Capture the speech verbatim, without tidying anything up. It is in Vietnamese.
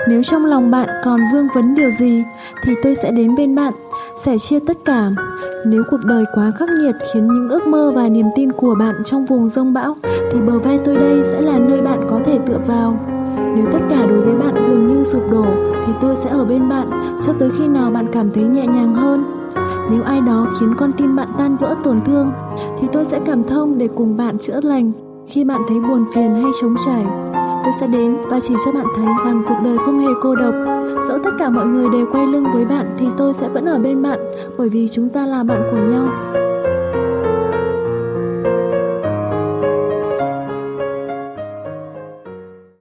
Nếu trong lòng bạn còn vương vấn điều gì thì tôi sẽ đến bên bạn, sẻ chia tất cả. Nếu cuộc đời quá khắc nghiệt khiến những ước mơ và niềm tin của bạn trong vùng giông bão thì bờ vai tôi đây sẽ là nơi bạn có thể tựa vào. Nếu tất cả đối với bạn dường như sụp đổ thì tôi sẽ ở bên bạn cho tới khi nào bạn cảm thấy nhẹ nhàng hơn. Nếu ai đó khiến con tim bạn tan vỡ tổn thương thì tôi sẽ cảm thông để cùng bạn chữa lành. Khi bạn thấy buồn phiền hay trống trải, tôi sẽ đến và chỉ cho bạn thấy rằng cuộc đời không hề cô độc. Dẫu tất cả mọi người đều quay lưng với bạn thì tôi sẽ vẫn ở bên bạn, bởi vì chúng ta là bạn của nhau.